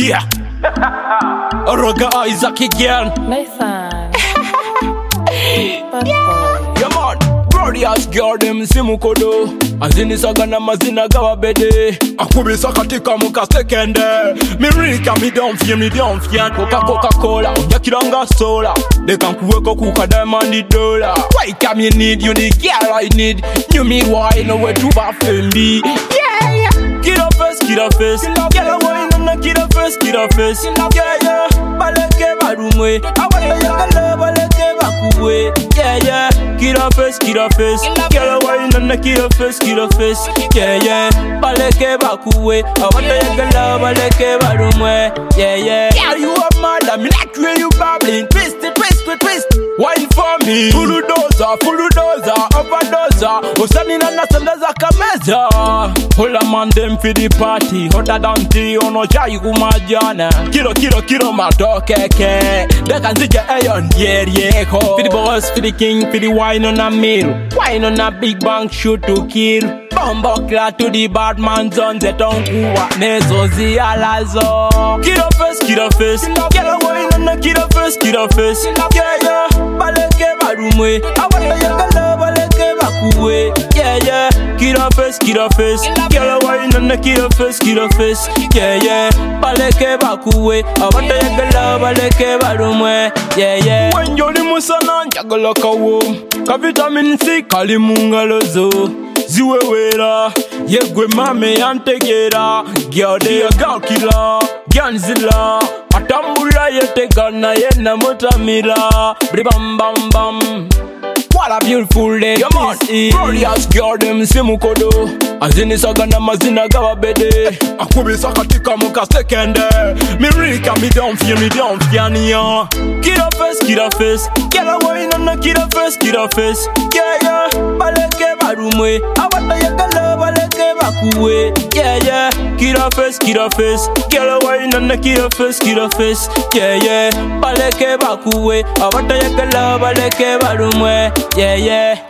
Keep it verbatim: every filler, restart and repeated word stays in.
Yeah. Roger Isaac again. Nathan. Bad boy. Yeah man. Glorious girl them simukodo. Azini sagana mazina gawa bede. Akubisa katika muka sekende. Mirika mi don't fear me don't fear. Coca Coca Cola. Yakiranga sola. They can kuweko kuka diamond the dollar. Why come you need you the girl I need. You me why no way to bafendi. Yeah yeah. Kid up face, kid up face. Get away no no kid up face, kid up face. Yeah yeah. Baleke barumwe. I want to yakala baleke bakuwe. Yeah yeah. Kid up face, kid up face. Get away no no kid up face, kid up face. Yeah yeah. Baleke bakuwe. I want to yakala baleke barumwe. Yeah yeah. Yeah you are mad, I mean like when you babbling. Twist it, twist it, twist. Wine for me. Fulu doza, fulu doza, overdoza. Usani na nasandaza kameza. Hola man them for the party. Hotter than tea, ono chai kumajana. Kilo, kilo, kilo, matokeke. They can see your iron, yeah, yeah, ho. For the boss, for the king, for the wine on a meal. Wine on a big bang, shoot to kill. Bumbo clad to the bad man's on the tongue. Nezo zialazo. Kilo face, kilo face. Get away, no, no, kilo face, kilo face. Yeah, yeah. Baleke barumwe. I want to yakala baleke bakuwe. Yeah, yeah. Kilo face, kilo face. Get away, no, no, kilo face, kilo face. Yeah, yeah. Baleke bakuwe. I want to yakala baleke barumwe. Yeah, yeah. When you're the musana, jagala kawo. Ka vitamin C, kalimungalozo. Ziwewera, yegwe mame yantegera. Girl they a girl killer, Ganzilla. Atambula yete gana yena mutamila. Bribam bam bam. What a beautiful day, yeah, man. Glorious girl them simukodo. Azini sagana mazina gawa bede. Akubisa katika muka sekende. Mirika mi don't fear me don't fear niya. Kid up face, kid up face. Get away no no kid up face, kid up face. Yeah yeah. Baleke barumwe. Awata yakala baleke bakuwe. Yeah yeah. Kid up face, kid up face. Get away no no kid up face, kid up face. Yeah yeah. Baleke bakuwe. Awata yakala baleke barumwe. Yeah yeah.